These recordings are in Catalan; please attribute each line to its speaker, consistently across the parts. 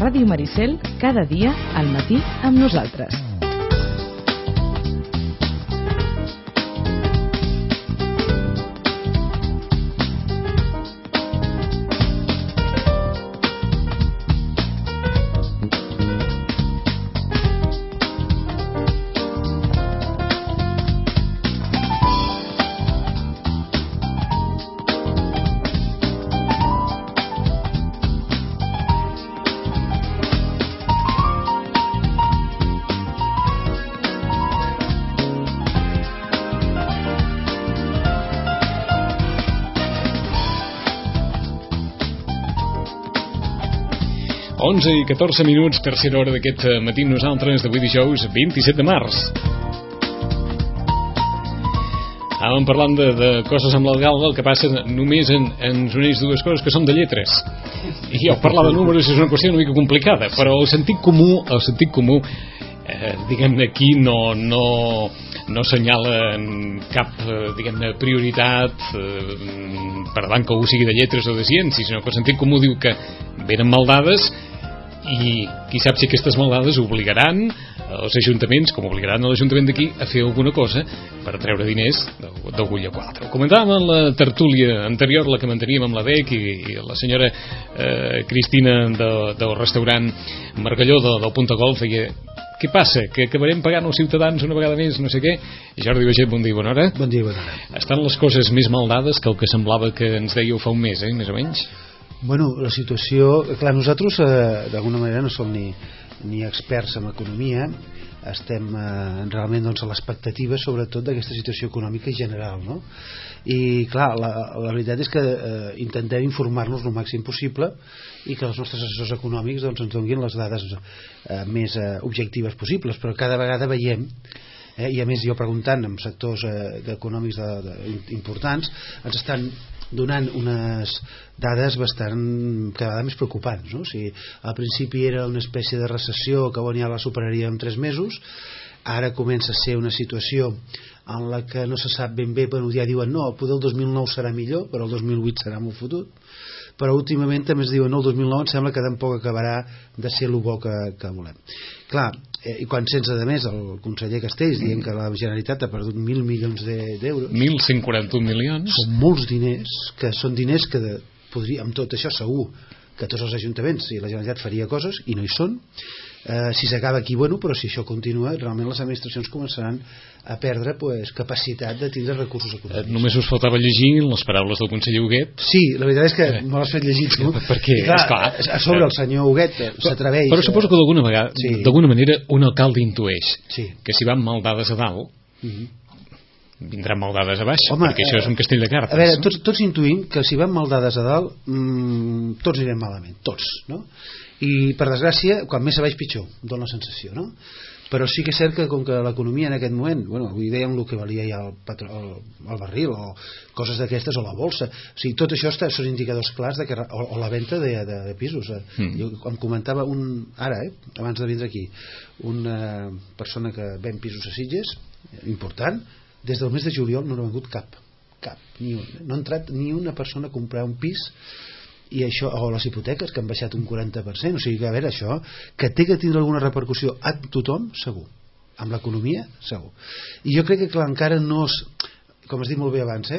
Speaker 1: Ràdio Maricel, cada dia al matí amb nosaltres.
Speaker 2: I 14 minuts, tercera hora d'aquest matí nosaltres d'avui dijous 27 de març. Estàvem parlant de coses amb l'algalga. El que passa només ens uneix dues coses que són de lletres, i jo parlar de números és una qüestió una mica complicada, però el sentit comú diguem-ne aquí no assenyala cap diguem-ne prioritat per davant que ho sigui de lletres o de ciències, sinó que el sentit comú diu que venen maldades i qui sap si aquestes maldades obligaran els ajuntaments, com obligaran l'Ajuntament d'aquí a fer alguna cosa per treure diners d'algun lloc o altre. Ho comentàvem en la tertúlia anterior, la que manteníem amb la DEC i la senyora Cristina del restaurant Margalló del Punta Golf. Què passa? Que acabarem pagant els ciutadans una vegada més, no sé què? Jordi Baget, bon dia i bona hora.
Speaker 3: Bon dia i bona hora.
Speaker 2: Estan les coses més maldades que el que semblava que ens dèieu fa un mes, més o menys?
Speaker 3: Bueno, la situació... Clar, nosaltres d'alguna manera no som ni experts en economia, estem realment a l'expectativa sobretot d'aquesta situació econòmica general, no? I clar, la veritat és que intentem informar-nos el màxim possible i que els nostres assessors econòmics ens donin les dades més objectives possibles, però cada vegada veiem i a més jo preguntant en sectors econòmics importants ens estan donant unes dades bastant cada vegada més preocupants, no? O sigui, al principi era una espècie de recessió que ja la superaria en 3 mesos, ara comença a ser una situació en la que no se sap ben bé, però ja diuen no, poder el 2009 serà millor, però el 2008 serà molt fotut, però últimament també es diuen no, el 2009 em sembla que tampoc acabarà de ser el bo que volem. Clar, i quan sense de més el conseller Castells dient que la Generalitat ha perdut 1.000 milions d'euros,
Speaker 2: 1.141 milions,
Speaker 3: són molts diners, que són diners que podria, amb tot això segur que tots els ajuntaments i la Generalitat faria coses i no hi són. Si s'acaba aquí, bueno, però si això continua realment les administracions començaran a perdre capacitat de tindre recursos econòmics.
Speaker 2: Només us faltava llegir les paraules del conseller Huguet.
Speaker 3: Sí, la veritat és que me l'has fet llegir tu,
Speaker 2: perquè
Speaker 3: clar, a sobre el senyor Huguet s'atreveix,
Speaker 2: però suposo que d'alguna manera un alcalde intueix que si van mal dades a dalt vindran mal dades a baix. Home, perquè això és un castell de cartes.
Speaker 3: A veure, tots intuïm que si van mal dades a dalt tots anirem malament, tots, no? I per desgràcia quan més a baix pitjor, dona la sensació, no? Però sí que és cert que com que l'economia en aquest moment, bueno, avui dèiem el que valia ja el barril o coses d'aquestes o la bolsa, o sigui, tot això són indicadors clars de que, o la venda de pisos. Jo em comentava abans de vindre aquí, una persona que ven pisos a Sitges important, des del mes de juliol no n'ha vengut cap, ni un. No ha entrat ni una persona a comprar un pis, i això, o les hipoteques que han baixat un 40%, o sigui que a veure això que té que tindre alguna repercussió a tothom segur, amb l'economia segur, i jo crec que clar, encara no és, com has dit molt bé abans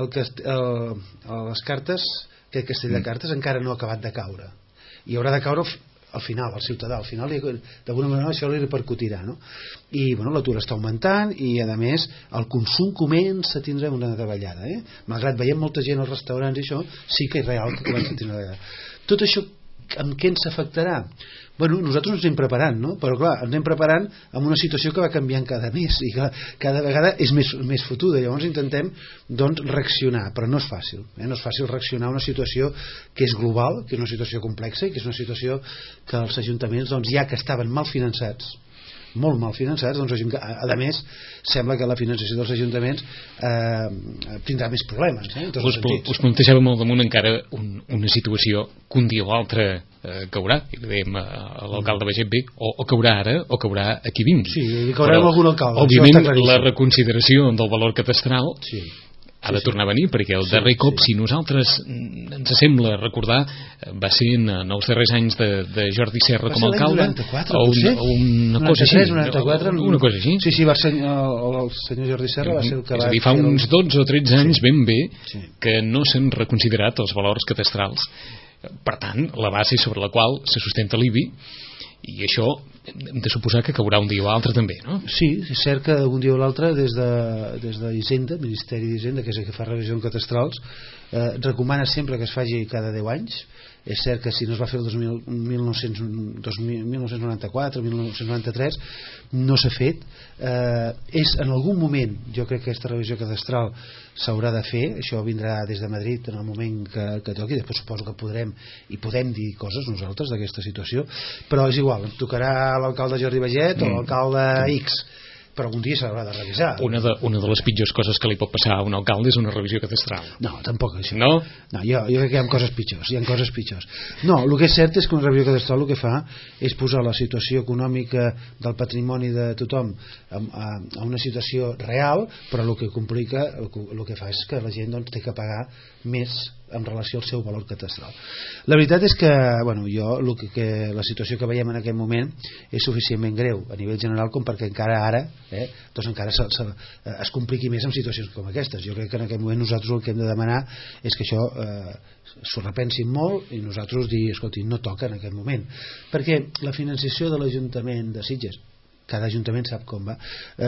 Speaker 3: les cartes, aquest castell de cartes encara no ha acabat de caure i haurà de caure al final, al ciutadà al final d'alguna manera això li repercutirà, no? I bueno, l'atur està augmentant i a més el consum comença a tindre una davallada, malgrat veiem molta gent als restaurants i això sí que és real que comença a tindre una davallada. Tot això amb què ens afectarà? Bueno, nosaltres ens anem preparant, no? Però clar, ens anem preparant amb una situació que va canviant cada mes i que cada vegada és més fotuda, llavors intentem doncs reaccionar, però no és fàcil, no és fàcil reaccionar a una situació que és global, que és una situació complexa i que és una situació que els ajuntaments doncs, ja que estaven mal finançats, molt mal finançats, doncs a més sembla que la finançació dels ajuntaments tindrà més problemes.
Speaker 2: Us plantejàvem al damunt encara una situació que un dia o l'altre caurà, i dèiem a l'alcalde Baget o caurà ara o caurà aquí vingui.
Speaker 3: Sí, caurà amb algun alcalde.
Speaker 2: Òbviament la reconsideració del valor catastral ha de tornar a venir, perquè el darrer cop si nosaltres ens sembla recordar, va ser en els darrers anys de Jordi Serra com a alcalde,
Speaker 3: 94,
Speaker 2: o una cosa així.
Speaker 3: 94,
Speaker 2: una cosa així.
Speaker 3: Sí, va ser el senyor Jordi Serra va ser el que
Speaker 2: és a dir, fa uns 12 o 13 anys ben bé que no s'han reconsiderat els valors cadastrals. Per tant, la base sobre la qual se sustenta l'IBI, i això hem de suposar que caurà un dia o altre també, no?
Speaker 3: Sí, és cert que un dia o l'altre des d'Hisenda, Ministeri d'Hisenda, que és el que fa revisions catastrals, recomana sempre que es faci cada 10 anys. És cert que si no es va fer el 1994 o 1993 no s'ha fet. És en algun moment, jo crec que aquesta revisió cadastral s'haurà de fer, això vindrà des de Madrid en el moment que toqui, després suposo que podrem dir coses nosaltres d'aquesta situació, però és igual, ens tocarà l'alcalde Jordi Baget o l'alcalde X, però algun dia s'haurà de revisar.
Speaker 2: Una de les pitjors coses que li pot passar a un alcalde és una revisió cadastral.
Speaker 3: No, tampoc això.
Speaker 2: No?
Speaker 3: No, jo crec que hi ha coses pitjors. No, el que és cert és que una revisió cadastral el que fa és posar la situació econòmica del patrimoni de tothom a una situació real, però el que complica, el que fa és que la gent doncs, té que pagar més en relació al seu valor catastral. La veritat és que, bueno, la situació que veiem en aquest moment és suficientment greu a nivell general com perquè encara ara doncs encara es compliqui més en situacions com aquestes. Jo crec que en aquest moment nosaltres el que hem de demanar és que això s'ho repensin molt i nosaltres dir, escolti, no toca en aquest moment, perquè la financiació de l'Ajuntament de Sitges, cada Ajuntament sap com va,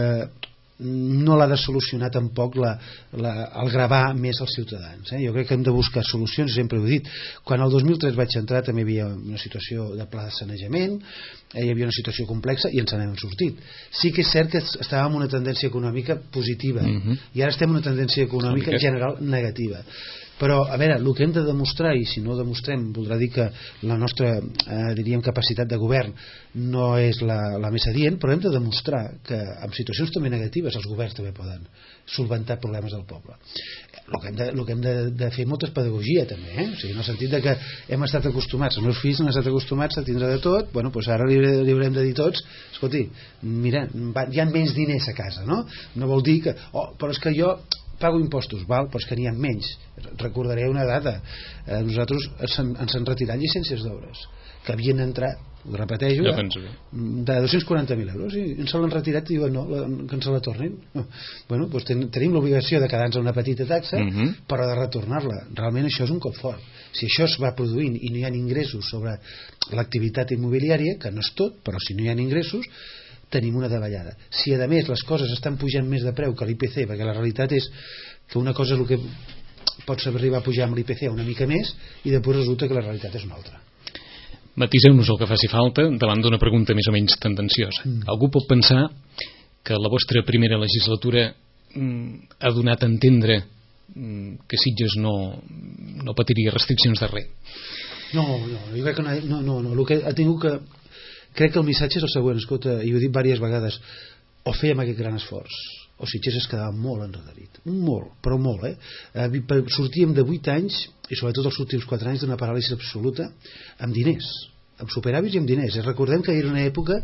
Speaker 3: no l'ha de solucionar tampoc el gravar més als ciutadans. Jo crec que hem de buscar solucions, sempre ho he dit. Quan el 2003 vaig entrar també hi havia una situació de pla de sanejament, hi havia una situació complexa i ens n'hem sortit. Sí que és cert que estàvem en una tendència econòmica positiva i ara estem en una tendència econòmica en general negativa. Però, a veure, el que hem de demostrar, i si no ho demostrem voldrà dir que la nostra diríem capacitat de govern no és la més adient, però hem de demostrar que en situacions també negatives els governs també poden solventar problemes del poble. El que hem de fer molta pedagogia també, o sigui, en el sentit de que hem estat acostumats, els meus fills han estat acostumats a tindre de tot, bueno, doncs ara li haurem de dir tots, escolti, mira, hi ha menys diners a casa, no? No vol dir que, però és que jo pago impostos, val, però és que n'hi ha menys. Recordaré una data, nosaltres ens han retirat llicències d'obres que havien entrat, ho repeteixo, de 240.000 euros i ens l'han retirat i diuen no, que ens la tornin. Bueno, doncs tenim l'obligació de quedar-nos una petita taxa però de retornar-la. Realment això és un cop fort. Si això es va produint i no hi ha ingressos sobre l'activitat immobiliària, que no és tot, però si no hi ha ingressos tenim una davallada. Si a més les coses estan pujant més de preu que l'IPC, perquè la realitat és que una cosa és el que pots arribar a pujar amb l'IPC una mica més i després resulta que la realitat és una altra.
Speaker 2: Matiseu-nos el que faci falta davant d'una pregunta més o menys tendenciosa. Algú pot pensar que la vostra primera legislatura ha donat a entendre que Sitges no patiria restriccions de res?
Speaker 3: No, jo crec que no. El que ha tingut que crec que el missatge és el següent, escolta, i ho he dit diverses vegades, o fèiem aquest gran esforç o Sitges es quedava molt enrederit, però molt, sortíem de 8 anys i sobretot els últims 4 anys d'una paràlisi absoluta amb diners, amb superàvits i amb diners. Recordem que era una època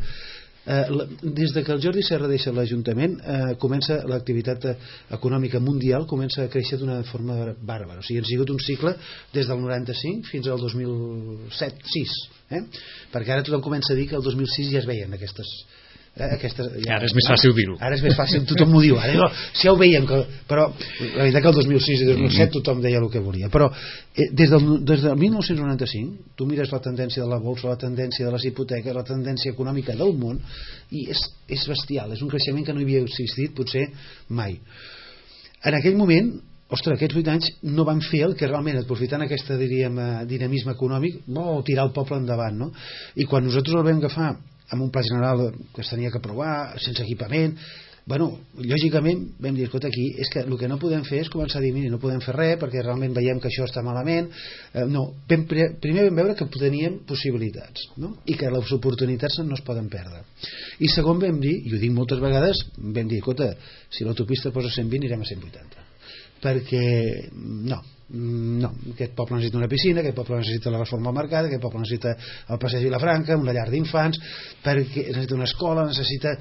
Speaker 3: des de que el Jordi Serra deixa l'Ajuntament comença l'activitat econòmica mundial comença a créixer d'una forma bàrbara, o sigui, ha sigut un cicle des del 95 fins al 2007-6 perquè ara tothom comença a dir que el 2006 ja es veien aquestes
Speaker 2: ara és més fàcil dir-ho,
Speaker 3: ara és més fàcil, tothom m'ho diu ara, no, si ja ho veiem però la veritat que el 2006 i 2007 tothom deia el que volia, però des del 1995 tu mires la tendència de la bolsa, la tendència de les hipoteques, la tendència econòmica del món i és bestial, és un creixement que no havia existit potser mai. En aquell moment, ostres, aquests 8 anys no van fer el que realment, aprofitant aquest dinamisme econòmic, tirar el poble endavant, no? I quan nosaltres el vam agafar amb un pla general que es tenia que aprovar sense equipament, lògicament vam dir, escolta, aquí és que el que no podem fer és començar a dir, mira, no podem fer res perquè realment veiem que això està malament. Primer vam veure que teníem possibilitats, no? I que les oportunitats no es poden perdre, i segon vam dir, i ho dic moltes vegades, vam dir, escolta, si l'autopista posa 120 anirem a 180 perquè no, aquest poble necessita una piscina, aquest poble necessita la reforma al mercat, aquest poble necessita el passeig Vilafranca, una llar d'infants, perquè necessita una escola, necessita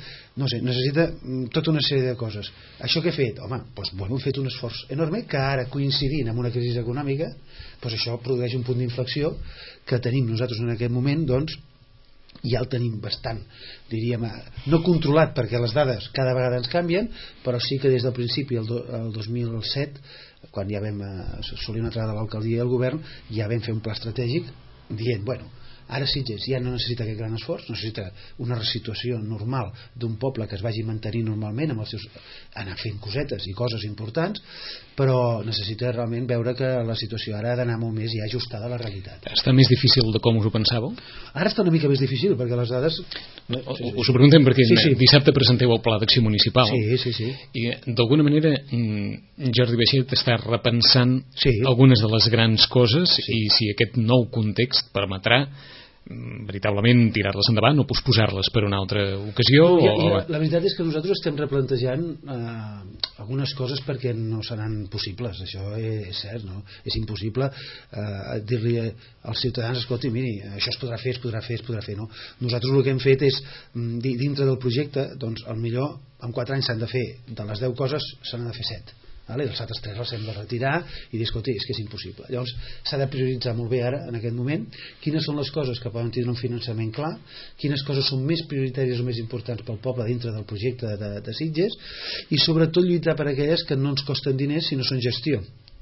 Speaker 3: tota una sèrie de coses. Això què he fet? Home, doncs, he fet un esforç enorme que ara, coincidint amb una crisi econòmica, doncs això produeix un punt d'inflexió que tenim nosaltres en aquest moment, doncs ja el tenim bastant, diríem, no controlat, perquè les dades cada vegada ens canvien, però sí que des del principi, el 2007, quan ja vam assolir una entrada a l'alcaldia i al govern, ja vam fer un pla estratègic dient, bueno, ara Sitges ja no necessita aquest gran esforç, necessita una situació normal d'un poble que es vagi mantenir normalment amb els seus, anar fent cosetes i coses importants, però necessita realment veure que la situació ara ha d'anar molt més ja ajustada a la realitat.
Speaker 2: Està més difícil de com us ho pensàveu?
Speaker 3: Ara està una mica més difícil perquè les dades...
Speaker 2: Us ho preguntem perquè dissabte presenteu el pla d'acció municipal i d'alguna manera Jordi Baixet està repensant algunes de les grans coses i si aquest nou context permetrà veritablement tirar-les endavant o posposar-les per una altra ocasió.
Speaker 3: La veritat és que nosaltres estem replantejant algunes coses perquè no seran possibles, això és cert, no? És impossible dir-li als ciutadans, escolti, miri, això es podrà fer, no? Nosaltres el que hem fet és dintre del projecte, doncs el millor en 4 anys s'han de fer, de les 10 coses se n'han de fer 7. Els altres 3 els hem de retirar i dir, escolti, és que és impossible. Llavors s'ha de prioritzar molt bé ara, en aquest moment, quines són les coses que poden tenir un finançament clar, quines coses són més prioritàries o més importants pel poble dintre del projecte de Sitges, i sobretot lluitar per aquelles que no ens costen diners si no són gestió.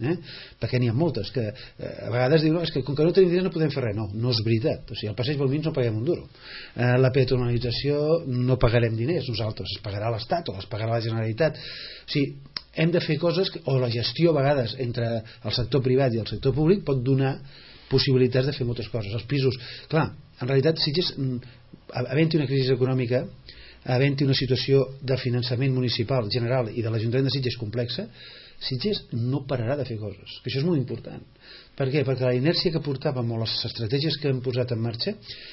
Speaker 3: Perquè n'hi ha moltes que a vegades diuen, és que com que no tenim diners no podem fer res. No és veritat, o sigui, el passeig Balmins no paguem un duro, la peatonalització no pagarem diners nosaltres, es pagarà l'Estat o es pagarà la Generalitat. O sigui, hem de fer coses o la gestió a vegades entre el sector privat i el sector públic pot donar possibilitats de fer moltes coses. Els pisos, clar, en realitat Sitges, havent-hi una crisi econòmica, havent-hi una situació de finançament municipal general i de l'Ajuntament de Sitges complexa, Sitges no pararà de fer coses, que això és molt important. Per què? Perquè la inèrcia que portàvem o les estratègies que hem posat en marxa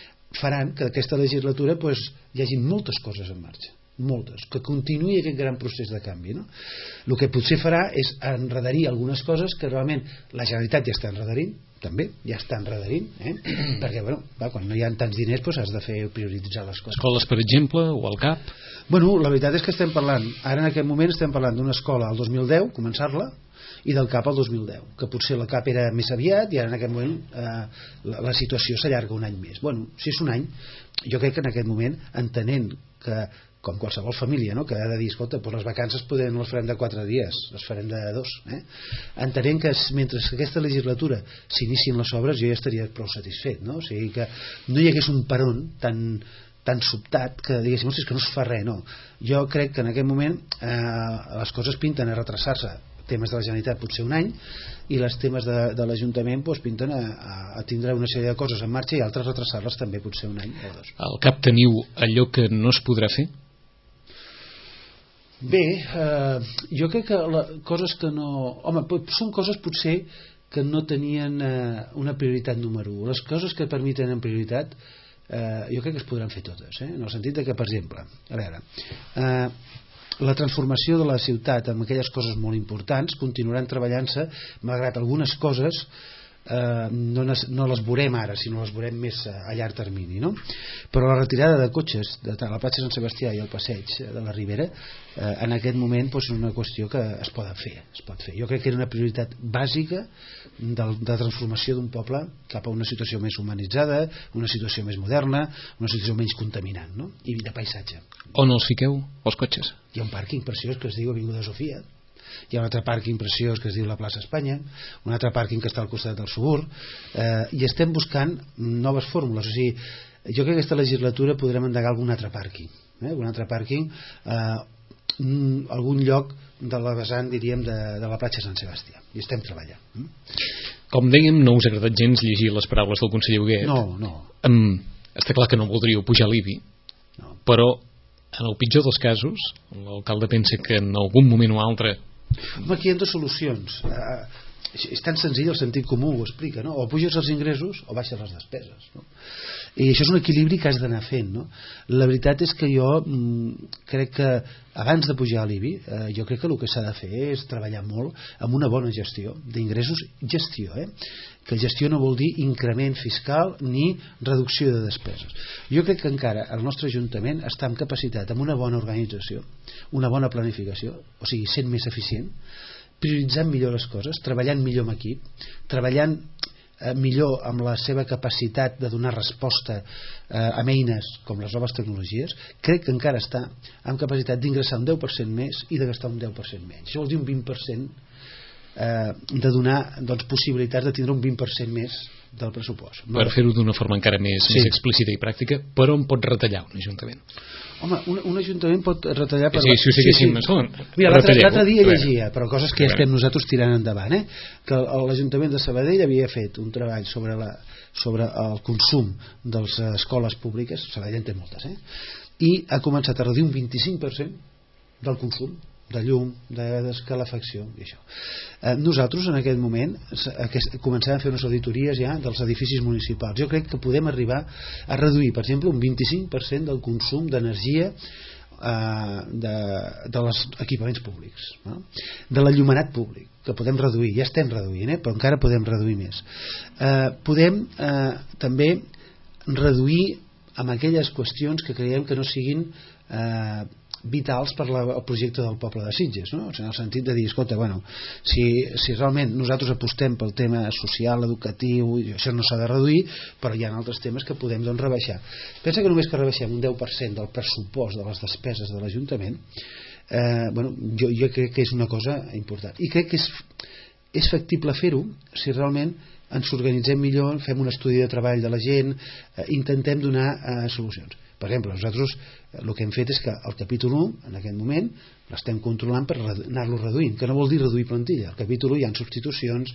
Speaker 3: faran que aquesta legislatura hi hagi moltes coses en marxa, moltes, que continuï aquest gran procés de canvi, no? El que potser farà és enredarir algunes coses que realment la Generalitat ja està enredarint, també, ja està enredarint, perquè quan no hi ha tants diners has de fer prioritzar les coses.
Speaker 2: Escoles, per exemple, o el CAP?
Speaker 3: La veritat és que estem parlant, ara en aquest moment estem parlant d'una escola al 2010, començar-la, i del CAP al 2010, que potser la CAP era més aviat i ara en aquest moment la situació s'allarga un any més. Si és un any, jo crec que en aquest moment, entenent que com qualsevol família, no? Que ha de dir, escolta, les vacances no les farem de 4 dies, les farem de 2, entenent que mentre aquesta legislatura s'inicien les obres jo ja estaria prou satisfet, no? O sigui que no hi hagués un peron tan sobtat que diguéssim, és que no es fa res, no. Jo crec que en aquest moment les coses pinten a retrasar-se, temes de la Generalitat potser un any i els temes de l'Ajuntament pinten a tindre una sèrie de coses en marxa i altres retrasar-les també potser un any o 2.
Speaker 2: Al CAP teniu allò que no es podrà fer?
Speaker 3: Bé, jo crec que coses que no... són coses potser que no tenien una prioritat número 1. Les coses que per mi tenen prioritat jo crec que es podran fer totes, en el sentit que, per exemple, a veure, la transformació de la ciutat amb aquelles coses molt importants continuaran treballant-se, malgrat algunes coses no les veurem ara, sinó les veurem més a llarg termini, no? Però la retirada de cotxes de la platja Sant Sebastià i el passeig de la Ribera en aquest moment és una qüestió que es pot fer. Jo crec que era una prioritat bàsica de transformació d'un poble cap a una situació més humanitzada, una situació més moderna, una situació menys contaminant, no? I de paisatge.
Speaker 2: On els fiqueu, els cotxes?
Speaker 3: Hi ha un pàrquing preciós que es diu Avinguda Sofia, hi ha un altre pàrquing preciós que es diu la plaça Espanya, un altre pàrquing que està al costat del Sugur, i estem buscant noves fórmules. O sigui, jo crec que aquesta legislatura podrem endegar algun altre pàrquing, algun lloc de la vessant, diríem, de la platja Sant Sebastià, i estem treballant.
Speaker 2: Com dèiem, no us ha agradat gens llegir les paraules del conseller Huguet.
Speaker 3: No.
Speaker 2: Està clar que no voldríeu pujar l'IBI, però en el pitjor dels casos l'alcalde pensa que en algun moment o altre...
Speaker 3: Aquí hi ha dues solucions. és tan senzill, el sentit comú ho explica, no? O puges els ingressos o baixes les despeses, no? I això és un equilibri que has d'anar fent, no? La veritat és que jo crec que abans de pujar a l'IBI jo crec que el que s'ha de fer és treballar molt amb una bona gestió d'ingressos, que gestió no vol dir increment fiscal ni reducció de despeses. Jo crec que encara el nostre Ajuntament està en capacitat, amb una bona organització, una bona planificació, o sigui, sent més eficient, prioritzant millor les coses, treballant millor amb equip, treballant millor amb la seva capacitat de donar resposta amb eines com les noves tecnologies. Crec que encara està amb capacitat d'ingressar un 10% més i de gastar un 10% menys. Això vol dir un 20% de donar possibilitats de tindre un 20% més del pressupost.
Speaker 2: Per fer-ho d'una forma encara més explícita i pràctica, per on pot retallar un Ajuntament?
Speaker 3: Home, un Ajuntament pot retallar per...
Speaker 2: Si ho seguíssim
Speaker 3: Mira, l'altre dia llegia, però coses que ja estem nosaltres tirant endavant, que l'Ajuntament de Sabadell havia fet un treball sobre el consum de les escoles públiques, Sabadell en té moltes, i ha començat a reduir un 25% del consum de llum, d'escalefacció i això. Nosaltres en aquest moment comencem a fer unes auditories ja dels edificis municipals. Jo crec que podem arribar a reduir, per exemple, un 25% del consum d'energia dels equipaments públics, no? De l'enllumenat públic, que podem reduir, ja estem reduint, però encara podem reduir més. Podem també reduir amb aquelles qüestions que creiem que no siguin vitals per al projecte del poble de Sitges, no? En el sentit de dir, escolta, si realment nosaltres apostem pel tema social, educatiu, això no s'ha de reduir, però hi ha altres temes que podem rebaixar. Pensa que només que rebaixem un 10% del pressupost de les despeses de l'Ajuntament, jo crec que és una cosa important, i crec que és factible fer-ho si realment ens organitzem millor, fem un estudi de treball de la gent, intentem donar solucions. Per exemple, nosaltres el que hem fet és que el capítol 1 en aquest moment l'estem controlant per anar-lo reduint, que no vol dir reduir plantilla. Al capítol 1 hi ha substitucions,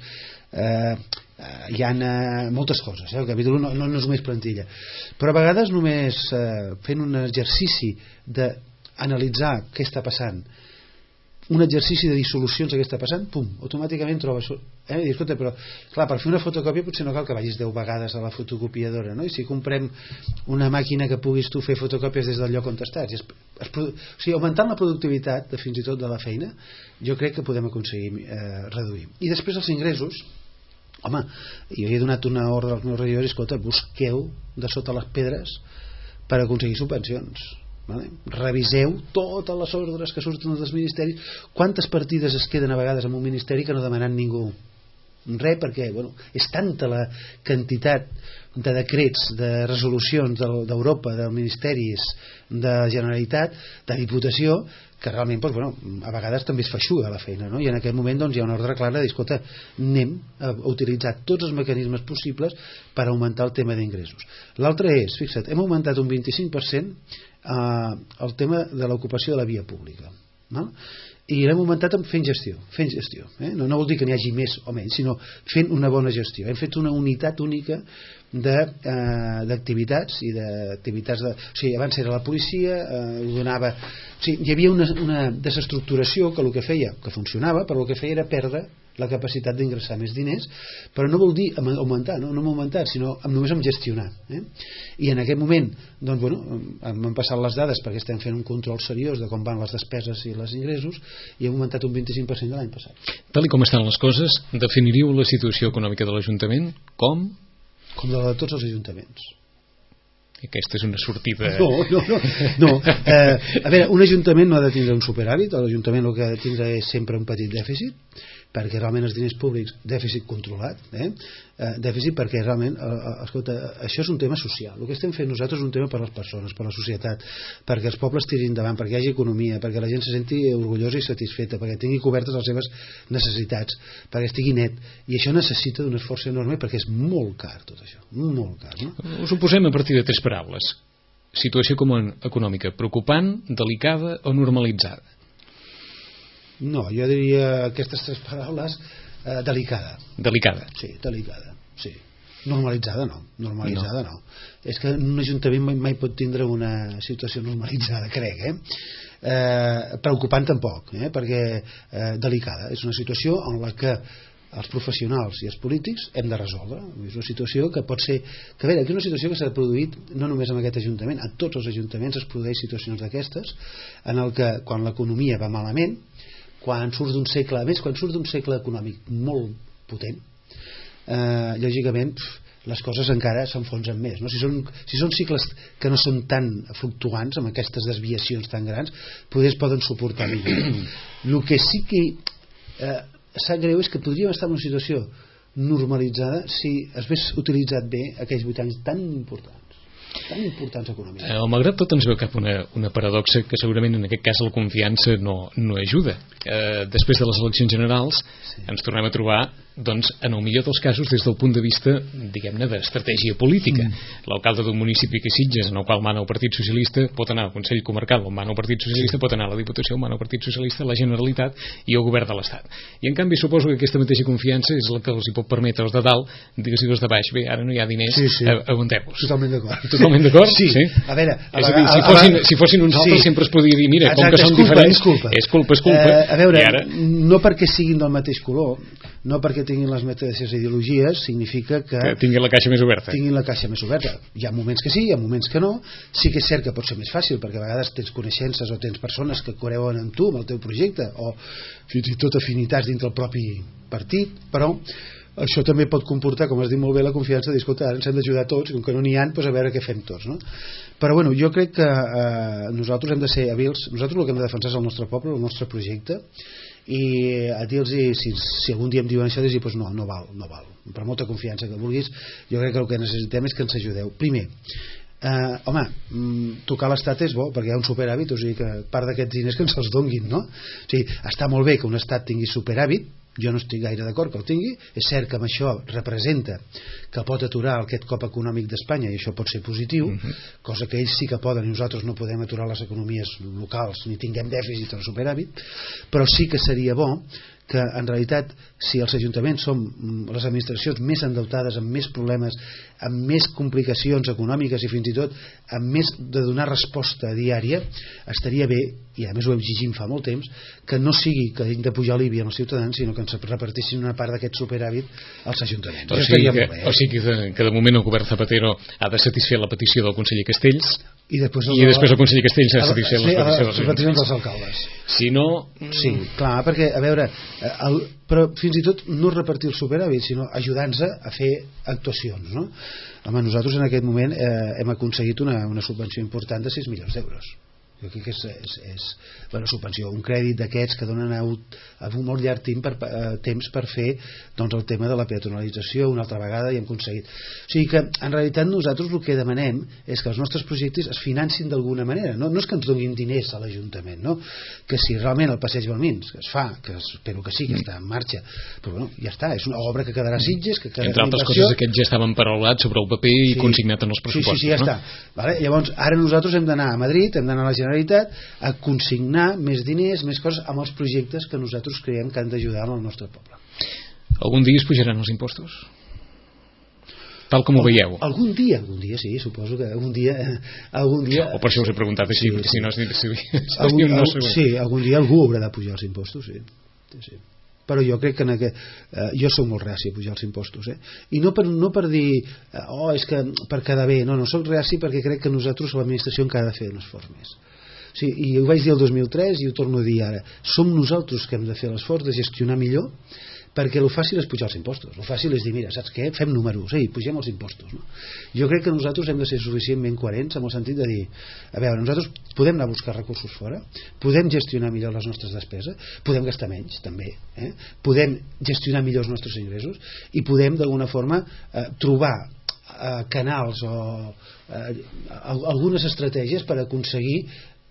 Speaker 3: hi ha moltes coses, el capítol 1 no és només plantilla, però a vegades només fent un exercici d'analitzar què està passant, un exercici de dissolucions que està passant, automàticament trobes i escolta, però clar, per fer una fotocòpia potser no cal que vagis 10 vegades a la fotocopiadora, no? I si comprem una màquina que puguis tu fer fotocòpies des del lloc on estàs, o sigui, augmentant la productivitat fins i tot de la feina, jo crec que podem aconseguir reduir. I després els ingressos, home, jo he donat una ordre als meus regidors, escolta, busqueu de sota les pedres per aconseguir subvencions. Reviseu totes les ordres que surten dels ministeris. Quantes partides es queden a vegades en un ministeri que no demanen ningú res, perquè és tanta la quantitat de decrets, de resolucions d'Europa, de ministeris, de Generalitat, de Diputació, que realment a vegades també es feixuga la feina, no? I en aquest moment hi ha una ordre clara de dir, escolta, anem a utilitzar tots els mecanismes possibles per augmentar el tema d'ingressos. L'altre és, fixa't, hem augmentat un 25% el tema de l'ocupació de la via pública, no? I l'hem augmentat fent gestió, no vol dir que n'hi hagi més o menys, sinó fent una bona gestió. Hem fet una unitat única d'activitats i d'activitats o sigui, abans era la policia, hi havia una desestructuració que el que feia, que funcionava, però el que feia era perdre la capacitat d'ingressar més diners, però no vol dir augmentar, no hem augmentat, sinó només amb gestionar. I en aquest moment hem passat les dades perquè estem fent un control seriós de com van les despeses i els ingressos, i hem augmentat un 25% de l'any passat.
Speaker 2: Tal com estan les coses, definiríeu la situació econòmica de l'Ajuntament com
Speaker 3: la de tots els ajuntaments.
Speaker 2: Aquesta és una sortida...
Speaker 3: No. A veure, un ajuntament no ha de tindre un superàvit, l'Ajuntament el que ha de tindre és sempre un petit dèficit, perquè realment els diners públics, dèficit controlat, dèficit perquè realment, escolta, això és un tema social. El que estem fent nosaltres és un tema per les persones, per la societat, perquè els pobles tirin endavant, perquè hi hagi economia, perquè la gent se senti orgullosa i satisfeta, perquè tingui cobertes les seves necessitats, perquè estigui net, i això necessita d'un esforç enorme perquè és molt car tot això, molt car, no?
Speaker 2: Us ho posem a partir de 3 paraules. Situació econòmica preocupant, delicada o normalitzada?
Speaker 3: No, jo diria aquestes 3 paraules, delicada.
Speaker 2: Delicada?
Speaker 3: Sí, delicada, sí. Normalitzada no. És que un ajuntament mai pot tindre una situació normalitzada, crec, preocupant tampoc, perquè delicada. És una situació en la que els professionals i els polítics hem de resoldre. És una situació que pot ser que és una situació que s'ha produït no només en aquest ajuntament, a tots els ajuntaments es produeix situacions d'aquestes en el que quan l'economia va malament, quan surt d'un segle, a més quan surt d'un segle econòmic molt potent, lògicament les coses encara s'enfonsen més, no? Si són cicles que no són tan fluctuants amb aquestes desviacions tan grans, potser es poden suportar millor. El que sí que sap greu és que podríem estar en una situació normalitzada si es hagués utilitzat bé aquells 8 anys tan importants econòmicament.
Speaker 2: Malgrat tot ens veu cap una paradoxa que segurament en aquest cas la confiança no ajuda. Després de les eleccions generals ens tornem a trobar doncs, en el millor dels casos des del punt de vista, diguem-ne, d'estratègia política. L'alcalde d'un municipi que Sitges, en el qual mana el Partit Socialista, pot anar al Consell Comarcal on mana el Partit Socialista, pot anar a la Diputació on mana el Partit Socialista, a la Generalitat i al Govern de l'Estat. I en canvi suposo que aquesta mateixa confiança és la que els hi pot permetre els de dalt, digues els de baix, bé, ara no hi ha diners, aguanteu-vos.
Speaker 3: Totalment d'acord.
Speaker 2: Totalment d'acord?
Speaker 3: Sí. A veure,
Speaker 2: és a dir, si fossin uns altres sempre es podria dir, mira, com que són diferents, és culpa.
Speaker 3: A veure, no perquè siguin del mateix color, no perquè tinguin les mateixes ideologies significa que
Speaker 2: tinguin la caixa més oberta.
Speaker 3: Hi ha moments que sí, hi ha moments que no. Sí que és cert que pot ser més fàcil perquè a vegades tens coneixences o tens persones que creuen en tu, en el teu projecte, o fins i tot afinitats dintre el propi partit, però això també pot comportar, com has dit molt bé, la confiança de dir, escolta, ara ens hem d'ajudar tots, com que no n'hi ha, doncs a veure què fem tots, no? Però bueno, jo crec que nosaltres hem de ser hàbils, nosaltres el que hem de defensar és el nostre poble, el nostre projecte, i a dir-los si algun dia em diuen això, dir-los no val, per molta confiança que vulguis, jo crec que el que necessitem és que ens ajudeu. Primer, tocar l'estat és bo perquè hi ha un superàvit, o sigui que part d'aquests diners que ens els donguin, no? O sigui, està molt bé que un estat tingui superàvit, jo no estic gaire d'acord que el tingui, és cert que amb això representa que pot aturar aquest cop econòmic d'Espanya i això pot ser positiu, cosa que ells sí que poden i nosaltres no podem aturar les economies locals ni tinguem dèficit o superàvit, però sí que seria bo que en realitat si els ajuntaments som les administracions més endeutades, amb més problemes, amb més complicacions econòmiques i fins i tot amb més de donar resposta diària, estaria bé, i a més ho exigim fa molt temps, que no sigui que hem de pujar l'IBI als ciutadans, sinó que ens repartissin una part d'aquest superàvit als ajuntaments.
Speaker 2: O sigui que de moment el govern Zapatero ha de satisfer la petició del conseller Castells
Speaker 3: i després
Speaker 2: el conseller Castells ha de satisfer
Speaker 3: les peticions dels alcaldes.
Speaker 2: Si no...
Speaker 3: Sí, clar, perquè, a veure, però fins i tot no repartir el superàvit, sinó ajudar-nos a fer actuacions, no? Home, nosaltres en aquest moment hem aconseguit una subvenció important de 6 milions d'euros. Jo crec que és una subvenció, un crèdit d'aquests que donen a un molt llarg temps per fer doncs, el tema de la peatonalització una altra vegada i hem aconseguit. O sigui que en realitat nosaltres el que demanem és que els nostres projectes es financin d'alguna manera, no és que ens donin diners a l'Ajuntament, no? Que si realment el passeig Balmins que es fa, que espero que sí, que està en marxa, però bueno, ja està, és una obra que quedarà a Sitges, que quedarà
Speaker 2: entre altres coses aquests ja estaven paraulats sobre el paper i consignat en els pressupostos.
Speaker 3: Sí, ja està. Vale? Llavors, ara nosaltres hem d'anar a Madrid, hem d'anar a la Generalitat a consignar més diners, més coses amb els projectes que nosaltres creiem que han d'ajudar al nostre poble.
Speaker 2: Algun dia es pujaran els impostos? Tal com ho veieu?
Speaker 3: Algun dia sí, suposo que algun dia
Speaker 2: o per això us he preguntat així,
Speaker 3: sí.
Speaker 2: Si no
Speaker 3: sí, algun dia algú haurà de pujar els impostos, sí. Però jo crec que jo soc molt reaci a pujar els impostos, i no per dir és que per quedar bé, no soc reaci perquè crec que nosaltres l'administració encara ha de fer un esforç més. Sí, i ho vaig dir el 2003 i ho torno a dir ara, som nosaltres que hem de fer l'esforç de gestionar millor, perquè el fàcil és pujar els impostos, el fàcil és dir, mira, saps què? Fem números, pugem els impostos, no? Jo crec que nosaltres hem de ser suficientment coherents amb el sentit de dir, a veure, nosaltres podem anar a buscar recursos fora, podem gestionar millor les nostres despeses, podem gastar menys també, podem gestionar millor els nostres ingressos i podem d'alguna forma trobar canals o algunes estratègies per aconseguir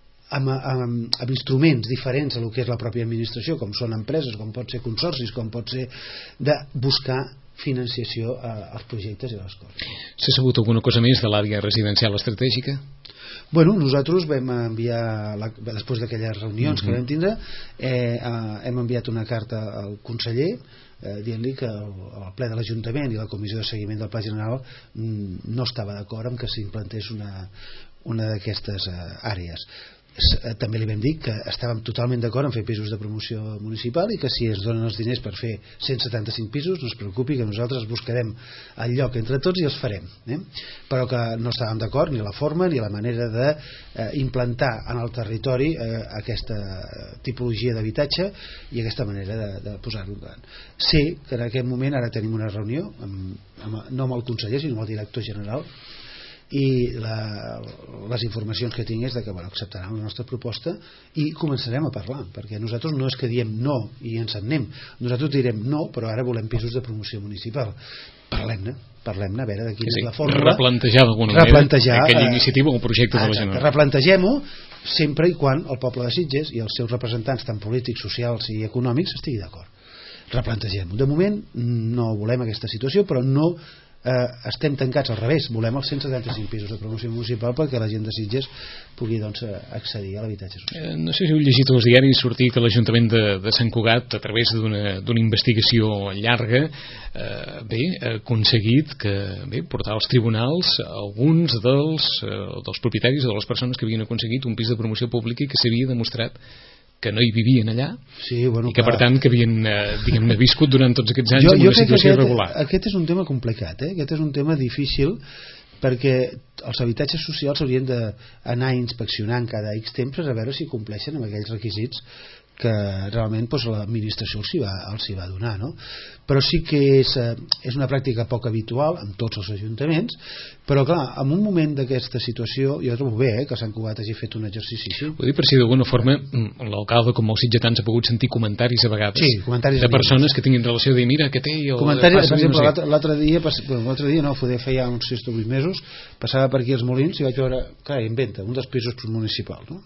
Speaker 3: amb instruments diferents a lo que és la pròpia administració, com són empreses, com pot ser consorcis, com pot ser de buscar financiació als projectes i a les coses.
Speaker 2: S'ha sabut alguna cosa més de l'àrea residencial estratègica?
Speaker 3: Bueno, nosaltres vam enviar després d'aquelles reunions que vam tindre, hem enviat una carta al conseller dient-li que el ple de l'Ajuntament i la comissió de seguiment del Pla General no estava d'acord amb que s'implantés una d'aquestes àrees. també li vam dir que estàvem totalment d'acord en fer pisos de promoció municipal i que si es donen els diners per fer 175 pisos no es preocupi que nosaltres buscarem el lloc entre tots i els farem, però que no estàvem d'acord ni la forma ni la manera d'implantar en el territori aquesta tipologia d'habitatge i aquesta manera de posar-ho endavant. Sé que en aquest moment ara tenim una reunió no amb el conseller sinó amb el director general i les informacions que tinc és que acceptaran la nostra proposta i començarem a parlar, perquè nosaltres no és que diem no i ens en anem, nosaltres direm no, però ara volem pisos de promoció municipal. Parlem-ne a veure de quina és la fórmula,
Speaker 2: replantejar d'alguna manera aquella iniciativa o projecte de la Generalitat.
Speaker 3: Replantegem-ho sempre i quan el poble de Sitges i els seus representants tant polítics, socials i econòmics estigui d'acord. Replantegem-ho. De moment no volem aquesta situació, però no estem tancats, al revés, volem els 175 pisos de promoció municipal perquè la gent de Sitges pugui accedir a l'habitatge social.
Speaker 2: No sé si heu llegit als diaris sortir que l'Ajuntament de Sant Cugat, a través d'una investigació llarga, ha aconseguit portar als tribunals alguns dels propietaris o de les persones que havien aconseguit un pis de promoció pública i que s'havia demostrat que no hi vivien allà i que per tant que havien diguem-ne viscut durant tots aquests anys en una situació irregular.
Speaker 3: Aquest és un tema complicat, aquest és un tema difícil perquè els habitatges socials haurien d'anar inspeccionant cada X temps a veure si compleixen amb aquells requisits que realment l'administració els hi va donar, no? Però sí que és una pràctica poc habitual en tots els ajuntaments, però clar, en un moment d'aquesta situació jo trobo bé que Sant Cugat hagi fet un exercici així.
Speaker 2: Vull dir, per si d'alguna forma l'alcalde com els sitgetans ha pogut sentir comentaris a vegades de persones que tinguin relació de dir, mira, què té
Speaker 3: comentaris, per exemple, l'altre dia feia uns 6 o 8 mesos passava per aquí als Molins i vaig veure, clar, inventa un dels pisos municipals, no?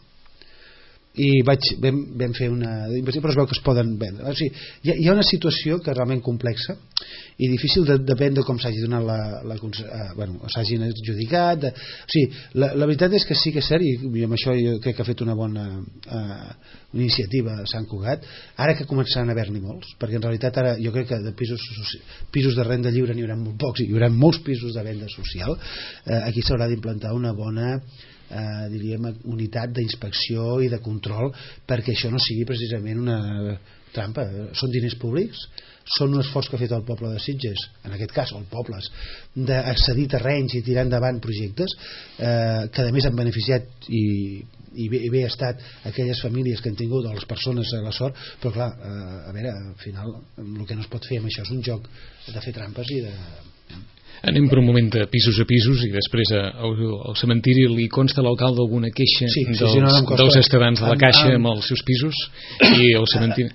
Speaker 3: I vam fer una inversió, però es veu que es poden vendre. O sigui, hi ha una situació que és realment complexa i difícil depèn de com s'hagi donat s'hagin adjudicat. O sigui, la veritat és que sí que és cert, i amb això jo crec que ha fet una bona iniciativa a Sant Cugat, ara que començaran a haver-n'hi molts, perquè en realitat ara jo crec que de pisos de renda lliure n'hi haurà molt pocs i hi haurà molts pisos de venda social. Aquí s'haurà d'implantar una bona diríem unitat d'inspecció i de control perquè això no sigui precisament una trampa. Són diners públics, són un esforç que ha fet el poble de Sitges, en aquest cas els pobles, d'accedir terrenys i tirar endavant projectes que a més han beneficiat i bé ha estat aquelles famílies que han tingut o les persones a la sort, però clar, a veure, al final el que no es pot fer amb això és un joc de fer trampes i de...
Speaker 2: Anem per un moment de pisos a pisos i després al cementiri li consta a l'alcalde alguna queixa dels estadants de la Caixa amb els seus pisos i el cementiri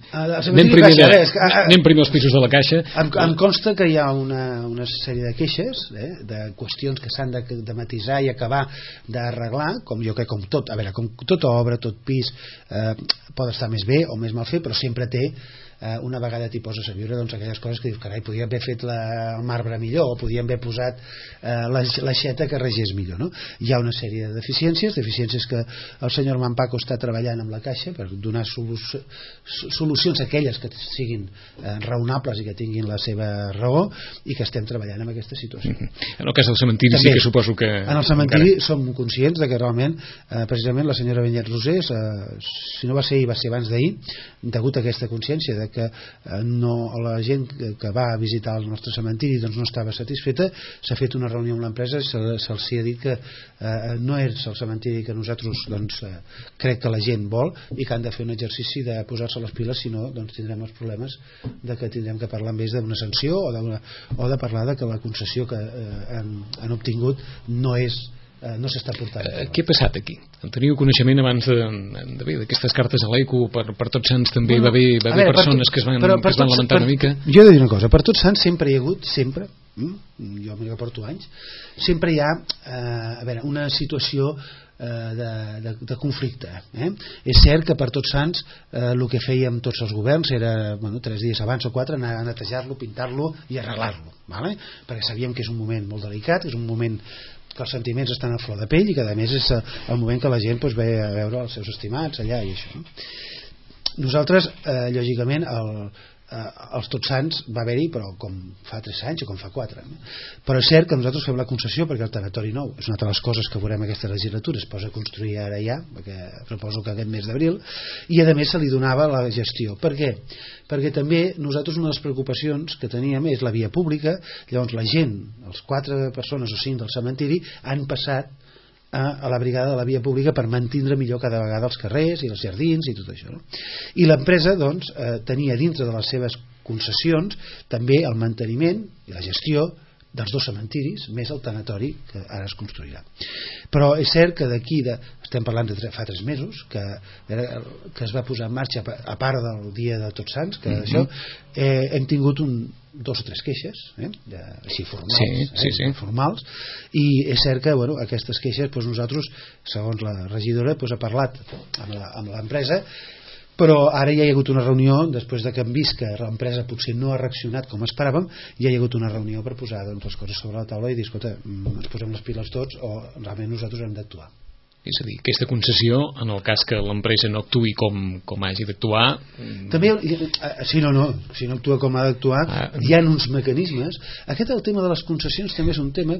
Speaker 2: anem primer als pisos de la Caixa.
Speaker 3: Em consta que hi ha una sèrie de queixes de qüestions que s'han de matisar i acabar d'arreglar, com jo crec com tot, a veure, com tota obra, tot pis pot estar més bé o més mal fet, però sempre té una vegada t'hi poses a viure aquelles coses que dius, carai, podíem haver fet el marbre millor o podíem haver posat l'aixeta que regés millor, no? Hi ha una sèrie de deficiències que el senyor Manpaco està treballant amb la Caixa per donar solucions a aquelles que siguin raonables i que tinguin la seva raó i que estem treballant en aquesta situació.
Speaker 2: En el cas del cementiri també, sí que suposo que...
Speaker 3: En el cementiri som conscients de que realment precisament la senyora Benyet Rosés si no va ser ahir, va ser abans d'ahir, degut a aquesta consciència de que la gent que va visitar el nostre cementiri no estava satisfeta, s'ha fet una reunió amb l'empresa i se'ls ha dit que no és el cementiri que nosaltres crec que la gent vol i que han de fer un exercici de posar-se les piles, si no tindrem els problemes de que tindrem que parlar amb ells d'una sanció o de parlar de que la concessió que han obtingut no s'està portant.
Speaker 2: Què ha passat aquí? Teniu coneixement abans d'aquestes cartes a l'ECO per Tots Sants també va haver persones que es van lamentar una mica?
Speaker 3: Jo he de dir una cosa, per Tots Sants sempre hi ha hagut, jo m'hi porto anys, sempre hi ha una situació de conflicte. És cert que per Tots Sants el que fèiem tots els governs era 3 dies abans o 4 anar a netejar-lo, pintar-lo i arreglar-lo, perquè sabíem que és un moment molt delicat, és un moment que els sentiments estan a flor de pell i que a més és el moment que la gent ve a veure els seus estimats allà i això. Nosaltres lògicament els Tots Sants va haver-hi, però com fa 3 anys o com fa 4, no? Però és cert que nosaltres fem la concessió perquè el tanatori nou és una de les coses que veurem aquesta legislatura, es posa a construir ara ja, perquè proposo que aquest mes d'abril, i a més se li donava la gestió. Per què? Perquè també nosaltres una de les preocupacions que teníem és la via pública. Llavors la gent, els 4 persones o 5 del cementiri han passat a la brigada de la via pública per mantindre millor cada vegada els carrers i els jardins i tot això, no? I l'empresa doncs tenia dintre de les seves concessions també el manteniment i la gestió dels 2 cementiris més el tanatori que ara es construirà. Però és cert que d'aquí estem parlant de fa 3 mesos que es va posar en marxa, a part del dia de Tots Sants, que això hem tingut 2 o 3 queixes així formals, sí. Formals, i és cert que aquestes queixes nosaltres, segons la regidora, ha parlat amb l'empresa, però ara ja hi ha hagut una reunió després de que hem vist que l'empresa potser no ha reaccionat com esperàvem, ja hi ha hagut una reunió per posar les coses sobre la taula i dir, escolta, ens posem les piles tots o realment nosaltres hem d'actuar.
Speaker 2: És a dir, aquesta concessió, en el cas que l'empresa no actuï com hagi d'actuar...
Speaker 3: També, si no actua com ha d'actuar, hi ha uns mecanismes. Aquest el tema de les concessions també és un tema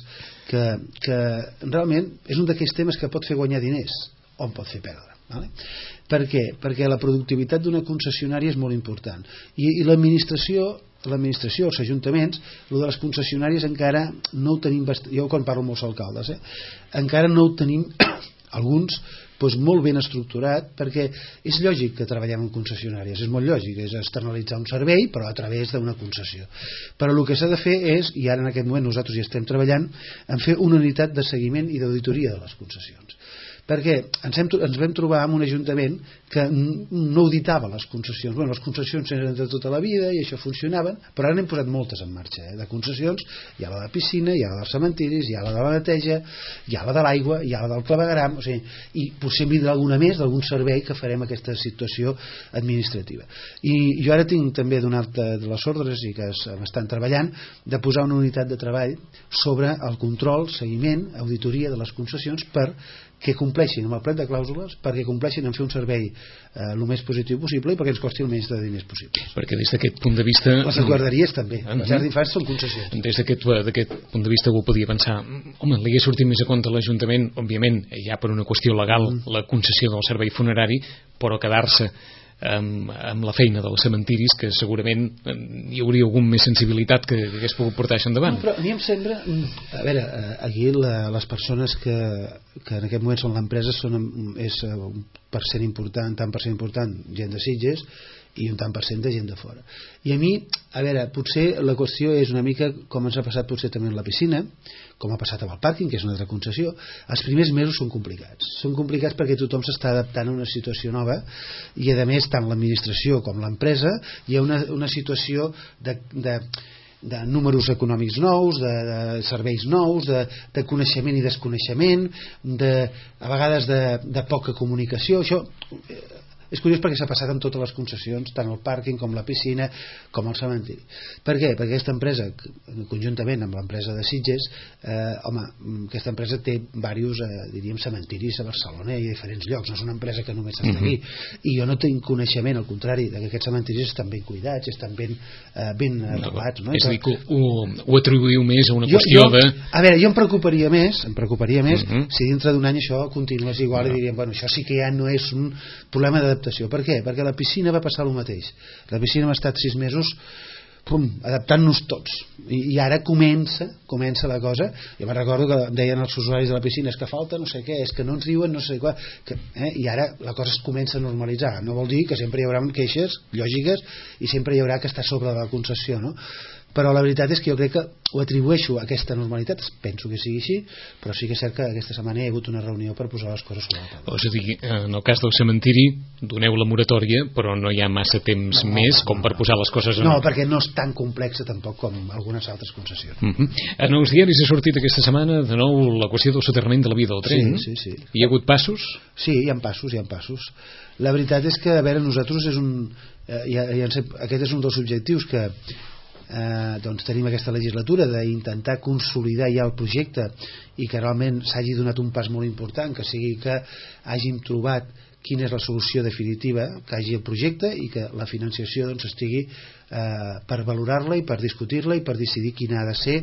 Speaker 3: que realment és un d'aquells temes que pot fer guanyar diners o en pot fer perdre. Vale? Per què? Perquè la productivitat d'una concessionària és molt important i l'administració, els ajuntaments, el de les concessionàries encara no ho tenim, jo quan parlo amb els alcaldes encara no ho tenim alguns molt ben estructurat, perquè és lògic que treballem en concessionàries, és molt lògic, és externalitzar un servei però a través d'una concessió, però el que s'ha de fer és, i ara en aquest moment nosaltres ja estem treballant en fer una unitat de seguiment i d'auditoria de les concessions, perquè ens vam trobar amb un ajuntament que no auditava les concessions. Les concessions eren de tota la vida i això funcionaven, però ara n'hem posat moltes en marxa, de concessions. Hi ha la de piscina, hi ha la dels cementiris, hi ha la de la neteja, hi ha la de l'aigua, hi ha la del clavegueram, i potser vindrà alguna més d'algun servei que farem aquesta situació administrativa. I jo ara tinc també donat de les ordres i que m'estan treballant de posar una unitat de treball sobre el control, seguiment, auditoria de les concessions per que compleixin amb el plec de clàusules, perquè compleixin en fer un servei el més positiu possible i perquè ens costi el menys de diners possibles.
Speaker 2: Perquè des d'aquest punt de vista...
Speaker 3: Les guarderies també, les llars d'infants són concessions.
Speaker 2: Des d'aquest punt de vista ho podia pensar, home, li hagués sortit més a compte a l'Ajuntament, òbviament, ja per una qüestió legal, la concessió del servei funerari, però quedar-se amb la feina dels cementiris, que segurament hi hauria algun més sensibilitat que hagués pogut portar això endavant.
Speaker 3: No, però a mi em sembla, a veure, aquí les persones que en aquest moment són l'empresa és un % important, tant per cent important gent de Sitges i un tant per cent de gent de fora. I a mi, a veure, potser la qüestió és una mica com ens ha passat potser també en la piscina, com ha passat amb el pàrquing, que és una altra concessió. Els primers mesos són complicats. Són complicats perquè tothom s'està adaptant a una situació nova i, a més, tant l'administració com l'empresa hi ha una situació de números econòmics nous, de serveis nous, de coneixement i desconeixement, a vegades de poca comunicació. Això és curiós perquè s'ha passat amb totes les concessions, tant el pàrquing com la piscina com el cementiri. Per què? Perquè aquesta empresa, conjuntament amb l'empresa de Sitges, aquesta empresa té diversos, diríem, cementiris a Barcelona i a diferents llocs, no és una empresa que només està aquí, i jo no tinc coneixement, al contrari, que aquests cementiris estan ben cuidats, estan ben arreglats, no?
Speaker 2: És a dir, que ho atribuïu més a una qüestió de...
Speaker 3: A veure, jo em preocuparia més si dintre d'un any això continués igual i diríem, bueno, això sí que ja no és un problema d'adaptació. Per què? Perquè la piscina va passar el mateix. La piscina hem estat 6 mesos adaptant-nos tots i ara comença la cosa. Jo me'n recordo que deien els usuaris de la piscina és que falta no sé què, és que no ens diuen no sé què, i ara la cosa es comença a normalitzar. No vol dir que sempre hi haurà queixes lògiques i sempre hi haurà que estar sobre la concessió, no? Però la veritat és que jo crec que ho atribueixo a aquesta normalitat, penso que sigui així, però sí que és cert que aquesta setmana hi ha hagut una reunió per posar les coses sobre la taula.
Speaker 2: És a dir, en el cas del cementiri doneu la moratòria, però no hi ha massa temps més com per posar les coses
Speaker 3: No, perquè no és tan complexa tampoc com algunes altres concessions.
Speaker 2: En els diaris ha sortit aquesta setmana de nou la qüestió del soterrament de la via del tren.
Speaker 3: Sí.
Speaker 2: Hi ha hagut passos?
Speaker 3: Sí, hi ha passos. La veritat és que, a veure, nosaltres aquest és un dels objectius que doncs tenim aquesta legislatura d'intentar consolidar ja el projecte i que realment s'hagi donat un pas molt important, que sigui que hàgim trobat quina és la solució definitiva que hagi el projecte i que la financiació doncs, estigui per valorar-la i per discutir-la i per decidir quina ha de ser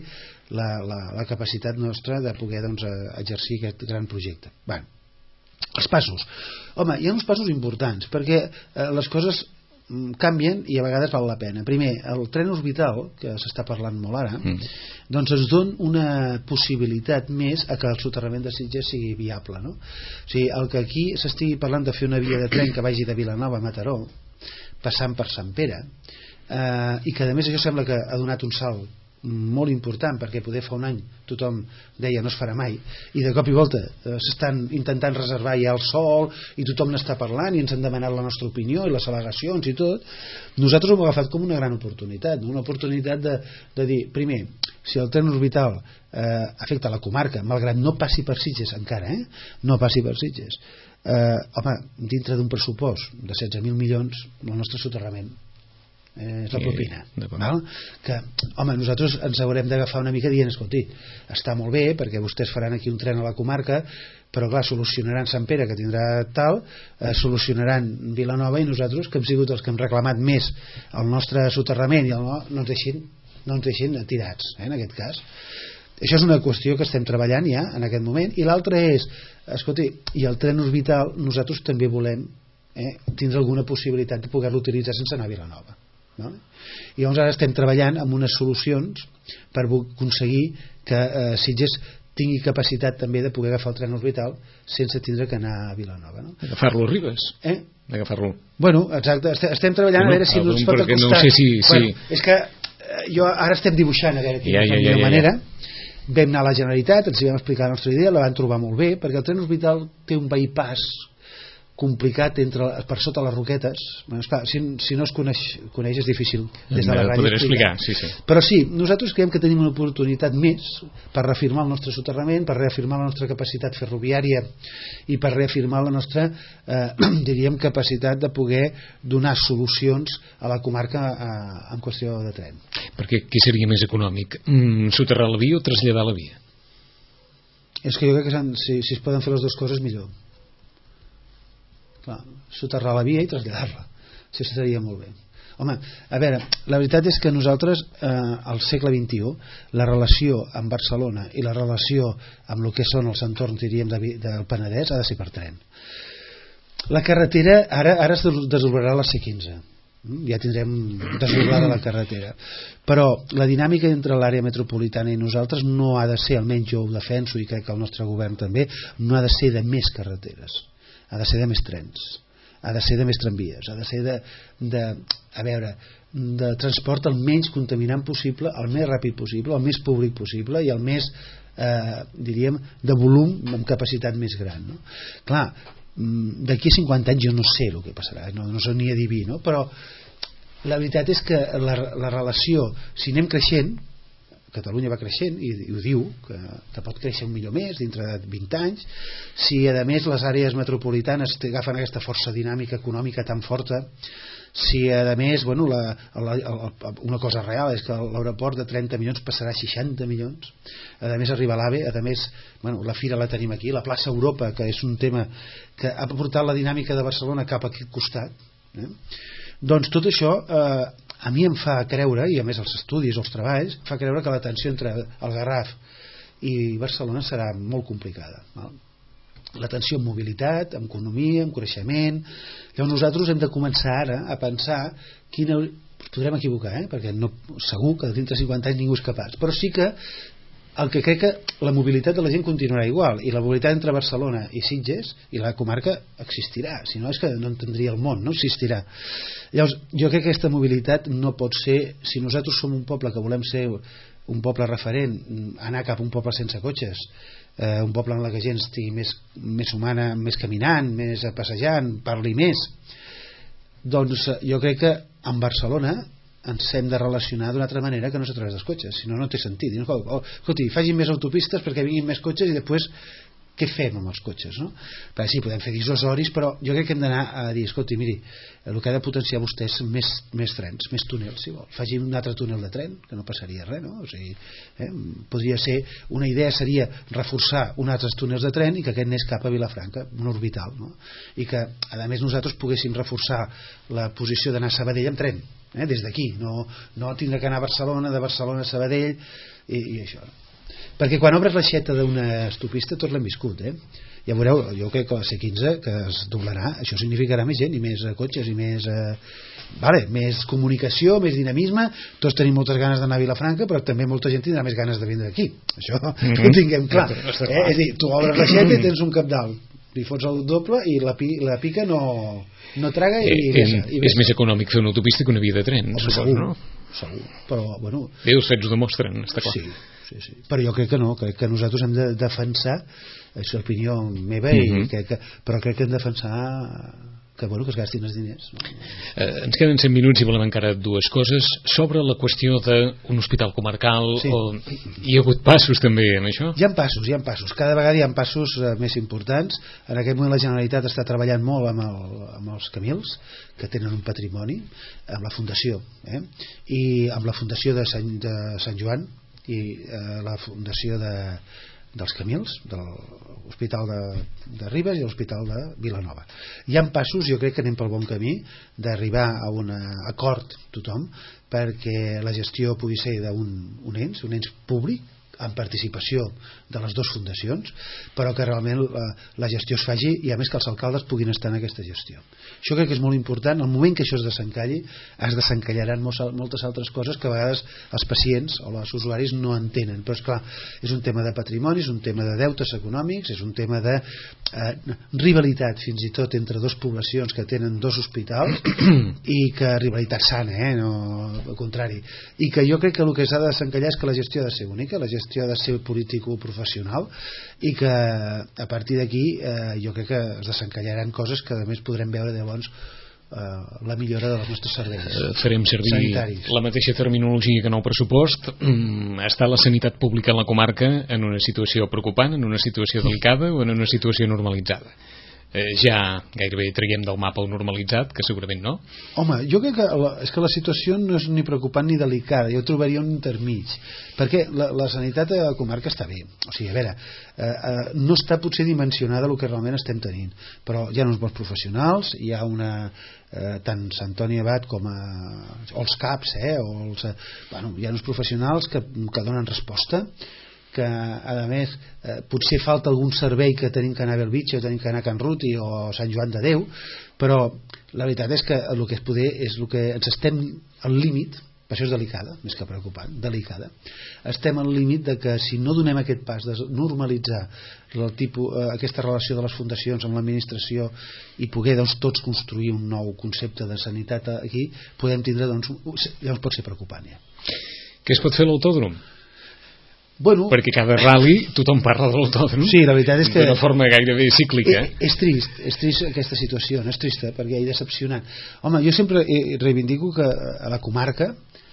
Speaker 3: la capacitat nostra de poder doncs, exercir aquest gran projecte. Bé, els passos. Home, hi ha uns passos importants perquè les coses canvien i a vegades val la pena. Primer, el tren orbital, que s'està parlant molt ara, doncs ens dona una possibilitat més a que el soterrament de Sitges sigui viable, no? O sigui, el que aquí s'estigui parlant de fer una via de tren que vagi de Vilanova a Mataró, passant per Sant Pere, i que a més això sembla que ha donat un salt molt important, perquè poder fa un any tothom deia no es farà mai, i de cop i volta s'estan intentant reservar ja el sol i tothom n'està parlant i ens han demanat la nostra opinió i les al·legacions i tot. Nosaltres ho hem agafat com una gran oportunitat, no? Una oportunitat de dir, primer, si el tren orbital afecta la comarca, malgrat no passi per Sitges encara, no passi per Sitges, home, dintre d'un pressupost de 16.000 milions el nostre soterrament és la propina, val? Que, home, nosaltres ens haurem d'agafar una mica dient, escolti, està molt bé perquè vostès faran aquí un tren a la comarca, però clar, solucionaran Sant Pere que tindrà tal, solucionaran Vilanova, i nosaltres que hem sigut els que hem reclamat més el nostre soterrament i no ens deixin tirats, en aquest cas. Això és una qüestió que estem treballant ja en aquest moment. I l'altra és, escolti, i el tren orbital nosaltres també volem tindre alguna possibilitat de poder-lo utilitzar sense anar a Vilanova, no? I llavors ara estem treballant amb unes solucions per aconseguir que Sitges tingui capacitat també de poder agafar el tren orbital sense tindre que anar a Vilanova, no?
Speaker 2: Agafar-lo a Ribes? D'agafar-lo.
Speaker 3: Bueno, exacte, estem treballant a veure si no ens pot acostar.
Speaker 2: No sé si...
Speaker 3: Bueno, és que jo ara estem dibuixant a veure quina és la millor manera. Vam anar a la Generalitat, ens hi vam explicar la nostra idea, la van trobar molt bé, perquè el tren orbital té un bypass complicat per sota les Roquetes. Bueno, esclar, si no es coneix és difícil des de la ràdio
Speaker 2: explicar. Sí.
Speaker 3: Però sí, nosaltres creiem que tenim una oportunitat més per reafirmar el nostre soterrament, per reafirmar la nostra capacitat ferroviària i per reafirmar la nostra diríem capacitat de poder donar solucions a la comarca en qüestió de tren.
Speaker 2: Perquè què seria més econòmic? Soterrar la via o traslladar la via?
Speaker 3: És que jo crec que si es poden fer les dues coses millor. Clar, soterrar la via i traslladar-la, això seria molt bé. Home, a veure, la veritat és que nosaltres al segle XXI la relació amb Barcelona i la relació amb el que són els entorns, diríem, del Penedès ha de ser per tren. La carretera ara es desdoblarà a la C15, ja tindrem desdoblada la carretera, però la dinàmica entre l'àrea metropolitana i nosaltres no ha de ser, almenys jo ho defenso i crec que el nostre govern també, no ha de ser de més carreteres, ha de ser de més trens, ha de ser de més tramvies, ha de ser de transport el menys contaminant possible, el més ràpid possible, el més públic possible i el més diríem de volum amb capacitat més gran, no? Clar, d'aquí a 50 anys jo no sé el que passarà, no soc ni adiví, no? Però la veritat és que la relació, si anem creixent, Catalunya va creixent i ho diu que pot créixer un millor més dintre de 20 anys, si a més les àrees metropolitanes agafen aquesta força dinàmica econòmica tan forta, si a més una cosa real és que l'aeroport de 30 milions passarà a 60 milions, a més arriba l'AVE, a més la fira la tenim aquí, la plaça Europa, que és un tema que ha portat la dinàmica de Barcelona cap a aquest costat, doncs tot això a mi em fa creure, i a més els estudis, els treballs, fa creure que la tensió entre el Garraf i Barcelona serà molt complicada, no? La tensió en mobilitat, en economia, en coneixement. Llavors nosaltres hem de començar ara a pensar podrem equivocar, perquè segur que dintre de 50 anys ningú és capaç, però sí que el que crec que la mobilitat de la gent continuarà igual, i la mobilitat entre Barcelona i Sitges i la comarca existirà, si no és que no entendria el món, no existirà. Llavors jo crec que aquesta mobilitat no pot ser, si nosaltres som un poble que volem ser un poble referent, anar cap a un poble sense cotxes, un poble en què la gent estigui més humana, més caminant, més passejant, parli més, doncs jo crec que en Barcelona ens hem de relacionar d'una altra manera que no és a través dels cotxes, si no, no té sentit. Escolti, facin més autopistes perquè vinguin més cotxes i després què fem amb els cotxes, no? Perquè sí, podem fer dissuasoris, però jo crec que hem d'anar a dir, escolti, miri, el que ha de potenciar vostè és més trens, més túnels, si vol. Faci un altre túnel de tren, que no passaria res, no? O sigui, podria ser, una idea seria reforçar uns altres túnels de tren i que aquest anés cap a Vilafranca, un orbital, no? I que, a més, nosaltres poguéssim reforçar la posició d'anar a Sabadell amb tren, des d'aquí, no tindre que anar a Barcelona, de Barcelona a Sabadell i això. Perquè quan obres l'aixeta d'una autopista tots l'hem viscut, ja veureu, jo crec que la C15 que es doblarà, això significarà més gent i més cotxes i més més comunicació, més dinamisme. Tots tenim moltes ganes d'anar a Vilafranca, però també molta gent tindrà més ganes de vindre aquí, això ho tinguem clar, és a dir, tu obres l'aixeta i tens un cabdal, li fots el doble i la pica no traga i
Speaker 2: és més econòmic fer una autopista que una via de tren,
Speaker 3: segur, no? Segur, però bueno,
Speaker 2: els fets ho demostren, està clar.
Speaker 3: Sí. Però jo crec que no, crec que nosaltres hem de defensar, és l'opinió meva, però crec que hem de defensar que es gastin els diners, no?
Speaker 2: Ens queden 100 minuts i volem encara dues coses sobre la qüestió d'un hospital comarcal. Hi ha hagut passos també en això?
Speaker 3: Hi ha passos, cada vegada hi ha passos més importants. En aquest moment la Generalitat està treballant molt amb els Camils, que tenen un patrimoni, amb la Fundació i amb la Fundació de Sant Joan i la Fundació dels Camils, de l'Hospital de Ribes i l'Hospital de Vilanova. Hi ha passos, jo crec que anem pel bon camí d'arribar a un acord tothom perquè la gestió pugui ser d'un ens públic amb participació de les dues fundacions, però que realment la gestió es faci i a més que els alcaldes puguin estar en aquesta gestió. Això crec que és molt important. El moment que això es desencalli, es desencallaran moltes altres coses que a vegades els pacients o els usuaris no entenen, però és clar, és un tema de patrimoni, és un tema de deutes econòmics, és un tema de rivalitat fins i tot entre dues poblacions que tenen dos hospitals i que rivalitat sana, no al contrari, i que jo crec que el que s'ha de desencallar és que la gestió ha de ser única, la gestió ha de ser político-professional i que a partir d'aquí jo crec que es desencallaran coses que a més podrem veure llavors la millora dels nostres serveis.
Speaker 2: Farem servir sanitaris. La mateixa terminologia que en el pressupost. Està la sanitat pública en la comarca en una situació preocupant, en una situació delicada o en una situació normalitzada? Ja gairebé traiem del mapa el normalitzat, que segurament no.
Speaker 3: Home, jo crec que és que la situació no és ni preocupant ni delicada, jo trobaria un intermig, perquè la sanitat a la comarca està bé, o sigui, a veure, no està potser dimensionada el que realment estem tenint, però hi ha uns bons professionals, hi ha tant Sant Antoni Abat com els CAPs, hi ha uns professionals que donen resposta, que a més potser falta algun servei que tenim que anar a Belvitge o tenim que anar a Can Ruti o Sant Joan de Déu, però la veritat és que el que es poder és el que ens estem al límit, per això és delicada, més que preocupant, delicada, estem al límit de que si no donem aquest pas de normalitzar aquesta relació de les fundacions amb l'administració i poder tots construir un nou concepte de sanitat aquí, podem tindre llavors pot ser preocupant ja.
Speaker 2: Què es pot fer a l'autòdrom?
Speaker 3: Bueno,
Speaker 2: perquè cada rally tothom parla de l'autòdrom,
Speaker 3: sí, la veritat és que
Speaker 2: d'una forma gairebé cíclica.
Speaker 3: És trist aquesta situació, no és trista perquè és decepcionant. Home, jo sempre reivindico que a la comarca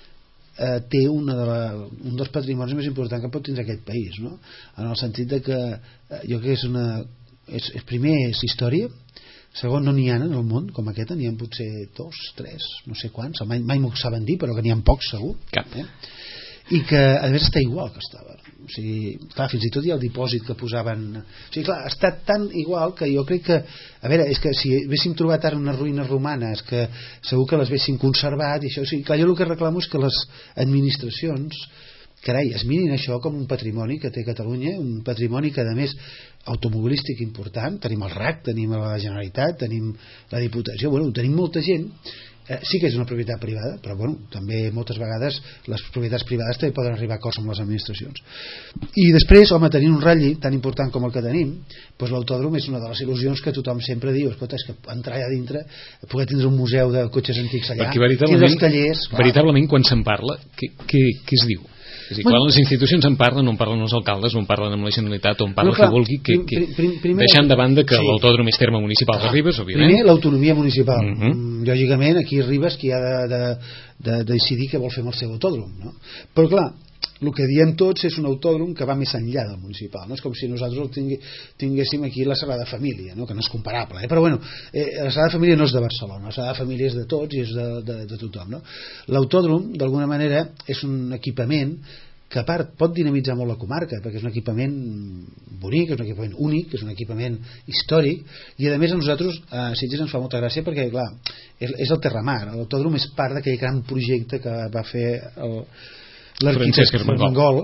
Speaker 3: té un dels patrimonis més importants que pot tindre aquest país, no? En el sentit de que jo crec que primer és història, segon no n'hi ha en el món com aquesta, n'hi ha potser 2, 3, no sé quants, mai m'ho saben dir, però que n'hi ha pocs segur.
Speaker 2: Cap.
Speaker 3: I que a més està igual que estava, o sigui, clar, fins i tot hi ha el dipòsit que posaven, o sigui, clar, està tan igual que jo crec que, a veure, és que si haguéssim trobat ara unes ruïnes romanes que segur que les haguéssim conservat i això, o sigui, clar, jo el que reclamo és que les administracions, carai, es mirin això com un patrimoni que té Catalunya, un patrimoni que a més automobilístic important, tenim el RAC, tenim la Generalitat, tenim la Diputació, bueno, tenim molta gent. Sí que és una propietat privada, però bueno, també moltes vegades les propietats privades també poden arribar a acords amb les administracions. I després, home, tenint un ratll tan important com el que tenim, doncs l'autòdrom és una de les il·lusions que tothom sempre diu, escolta, és que entrar allà dintre, poder tindre un museu de cotxes antics allà, tindre els tallers...
Speaker 2: Veritablement, quan se'n parla, què es diu? És a dir, quan les institucions en parlen, no en parlen els alcaldes, no en parlen amb la Generalitat, o en parla qui vulgui, deixant de banda que l'autòdrom és terme municipal de Ribes, òbviament.
Speaker 3: Primer, l'autonomia municipal. Lògicament, aquí a Ribes qui ha de decidir què vol fer amb el seu autòdrom, no? Però clar, el que diem tots és un autòdrom que va més enllà del municipal, no? És com si nosaltres tinguéssim aquí la Sagrada Família, no? Que no és comparable, però bueno, la Sagrada Família no és de Barcelona, la Sagrada Família és de tots i és de tothom, no? L'autòdrom d'alguna manera és un equipament que a part pot dinamitzar molt la comarca, perquè és un equipament bonic, és un equipament únic, és un equipament històric, i a més a nosaltres a Sitges ens fa molta gràcia perquè clar, és el Terramar, l'autòdrom és part d'aquell gran projecte que va fer l'arquitecte Armengol,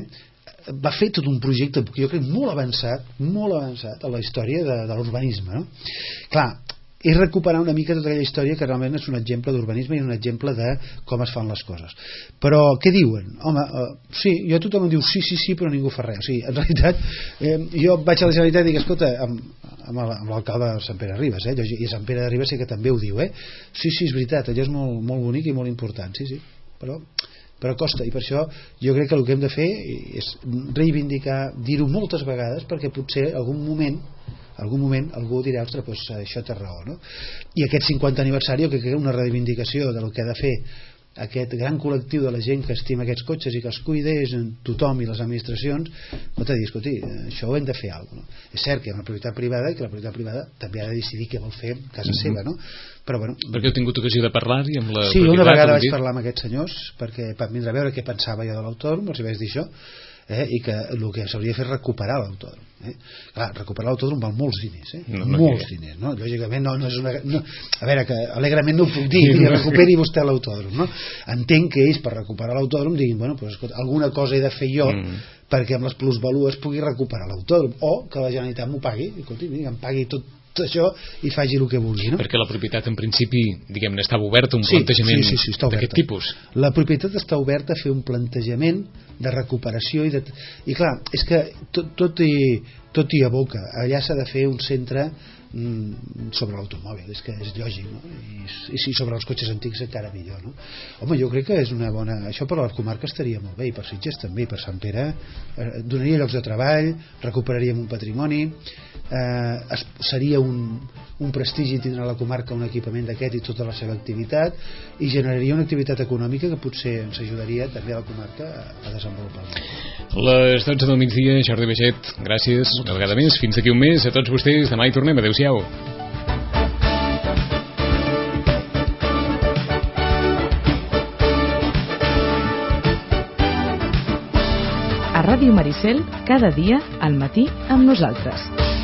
Speaker 3: va fer tot un projecte que jo crec molt avançat a la història de l'urbanisme, no? Clar, és recuperar una mica tota aquella història que realment és un exemple d'urbanisme i un exemple de com es fan les coses. Però què diuen? Home, sí, jo tothom em diu sí, però ningú fa res. O sigui, en realitat, jo vaig a la Generalitat i dic, escolta, amb l'alcalde de Sant Pere Ribes, i Sant Pere de Ribes sí que també ho diu, sí, és veritat, allò és molt, molt bonic i molt important, sí, però costa, i per això jo crec que el que hem de fer és reivindicar, dir-ho moltes vegades, perquè potser algun moment algú dirà, ostres, doncs això té raó, no? I aquest 50 aniversari jo crec que és una reivindicació del que ha de fer aquest gran col·lectiu de la gent que estima aquests cotxes i que els cuida, és tothom i les administracions, escolti, això ho hem de fer alguna cosa, no? És cert que hi ha una propietat privada i que la propietat privada també ha de decidir què vol fer a casa seva, no? Però bueno,
Speaker 2: perquè heu tingut ocasió de parlar-hi amb la
Speaker 3: sí, una vegada vaig parlar amb aquests senyors perquè vam vindre a veure què pensava jo de l'autòdrom, els vaig dir això, i que el que s'hauria de fer és recuperar l'autòdrom. Clar, recuperar l'autòdrom val molts diners, molts diners, no? Lògicament no és una... No, a veure, que alegrement no ho puc dir, i recuperi vostè l'autòdrom, no? Entenc que ells per recuperar l'autòdrom diguin, bueno, pues, escolta, alguna cosa he de fer jo perquè amb les plusvalues pugui recuperar l'autòdrom, o que la Generalitat m'ho pagui, escolti, em pagui tot això i faci el que vulgui, no?
Speaker 2: Perquè la propietat en principi, diguem-ne, estava oberta a un plantejament d'aquest tipus.
Speaker 3: La propietat està oberta a fer un plantejament de recuperació i clar, és que tot hi aboca, allà s'ha de fer un centre sobre l'automòbil, és que és lògic, no? I si sobre els cotxes antics encara millor, no? Home, jo crec que és una bona... Això per la comarca estaria molt bé, i per Sitges també, i per Sant Pere donaria llocs de treball, recuperaríem un patrimoni, seria un prestigi tindre a la comarca un equipament d'aquest i tota la seva activitat, i generaria una activitat econòmica que potser ens ajudaria també a la comarca a desenvolupar.
Speaker 2: Les 12 del migdia, Jordi Baget, gràcies una vegada més, fins d'aquí un mes a tots vostès, demà hi tornem, adeu-siau.
Speaker 1: A Ràdio Maricel, cada dia al matí amb nosaltres.